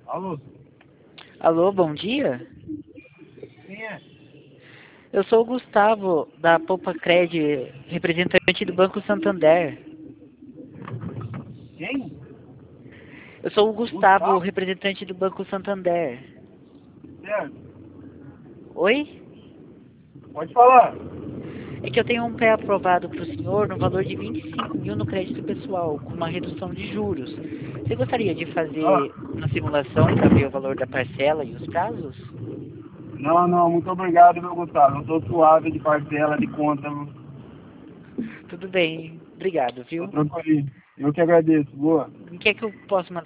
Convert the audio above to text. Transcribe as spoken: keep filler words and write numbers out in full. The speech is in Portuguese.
Alô? Alô, bom dia. Quem é? Eu sou o Gustavo, da Poupa Cred, representante do Banco Santander. Quem? Eu sou o Gustavo, Gustavo? representante do Banco Santander. Certo. Oi? Pode falar. É que eu tenho um pré aprovado para o senhor no valor de vinte e cinco mil no crédito pessoal, com uma redução de juros. Você gostaria de Ah, fazer uma simulação para ver o valor da parcela e os prazos? não, não, muito obrigado, meu Gustavo. Eu tô suave de parcela, de conta. Tudo bem, obrigado, Tô viu? tranquilo. Eu que agradeço. Boa. Em que é que eu posso mandar?